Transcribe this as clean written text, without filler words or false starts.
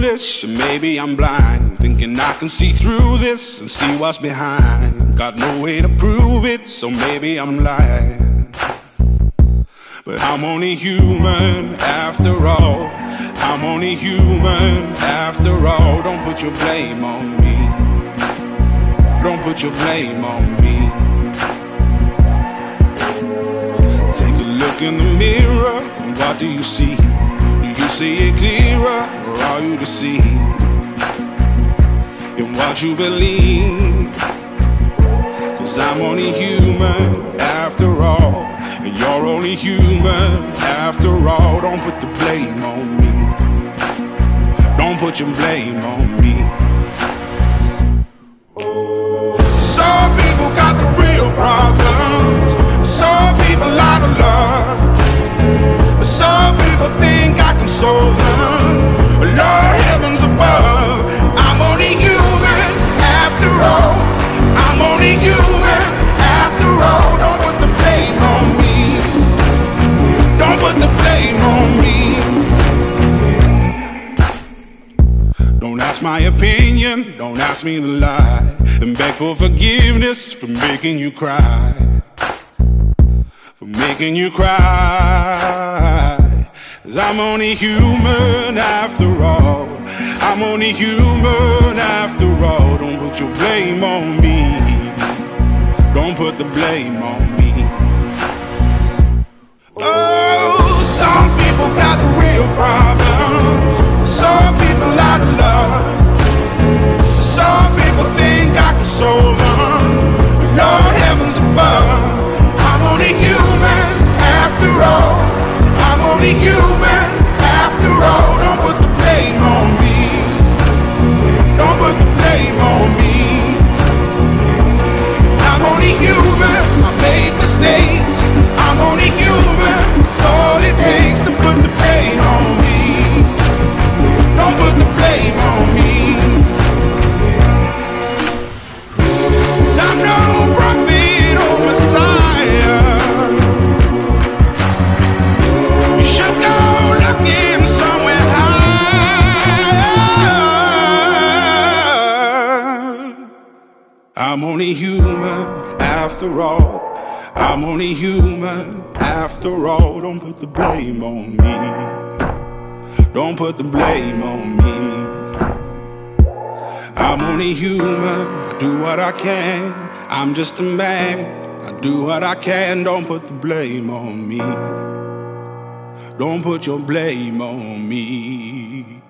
foolish, or maybe I'm blind, thinking I can see through this and see what's behind. Got no way to prove it, so maybe I'm lying. But I'm only human after all. I'm only human after all. Don't put your blame on me. Don't put your blame on me. Take a look in the mirror, what do you see? Do you see it clearer, or are you deceived in what you believe? 'Cause I'm only human after all, and you're only human after all. Don't put the blame on me. Don't put your blame on me. Some people got the real problems. Some people out of love. Some people think I can solve them. Lord, heavens above, I'm only human after all. I'm only human after all. Don't put the blame on me. Don't put the blame on me. Don't ask my opinion, don't ask me to lie, and beg for forgiveness for making you cry. For making you cry. 'Cause I'm only human after all. I'm only human after all. Don't put your blame on me. Don't put the blame on me. Oh, some people got the real problems. Some people out of love. Some people think I can solve them. Lord, heavens above, I'm only human after all. I'm only human after all. Don't put the blame on me. Don't put the blame on me. I'm only human, I made mistakes. I'm only human, it's all it takes to put the blame on me. Don't put the blame on me. 'Cause I'm no prophet or Messiah. You should go looking somewhere higher. I'm only human after all. I'm only human after all. Don't put the blame on me. Don't put the blame on me. I'm only human, I do what I can. I'm just a man, I do what I can. Don't put the blame on me. Don't put your blame on me.